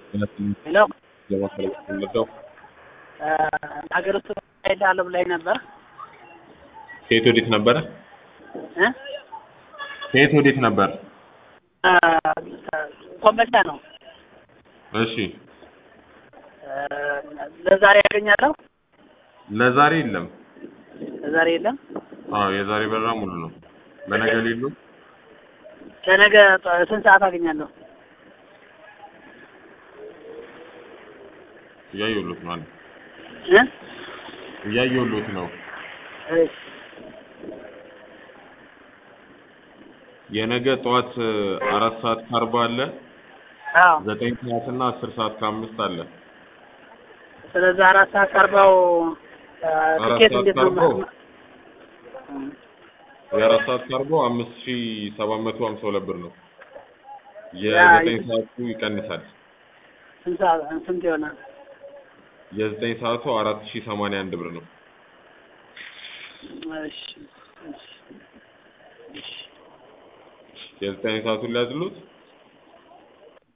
ሄሎ ሀገር ውስጥ ሄዳለሁ ብላኝ ነበር። ከየት ወዴት ነበረ? እ ከየት ወዴት ነበር? ኮምቦልቻ ነው። እሺ ለዛሬ ያገኛለሁ? ለዛሬ የለም። ለዛሬ የለም። አዎ የዛሬ በራ ሙሉ ነው። ለነገ ሌሉ ለነገ ስንት ሰዓት አገኛለሁ? እያየሁሎት ነው። እ እያየሁሎት ነው። እሺ የነገ ጠዋት 4:40 አለ። አዎ 9 ሰዓት እና 10 ሰዓት ከ5 አለ። ስለዚህ 4:40 ትኬት እንዴት ነው? የ4 ሰዓት 40 5752 ብር ነው። የ9 ሰዓቱ ይቀንሳል። ስንት ይሆናል? የ9 ሰዓቱ 4081 ብር ነው። እሺ የ9 ሰዓቱን ሊያዝሉት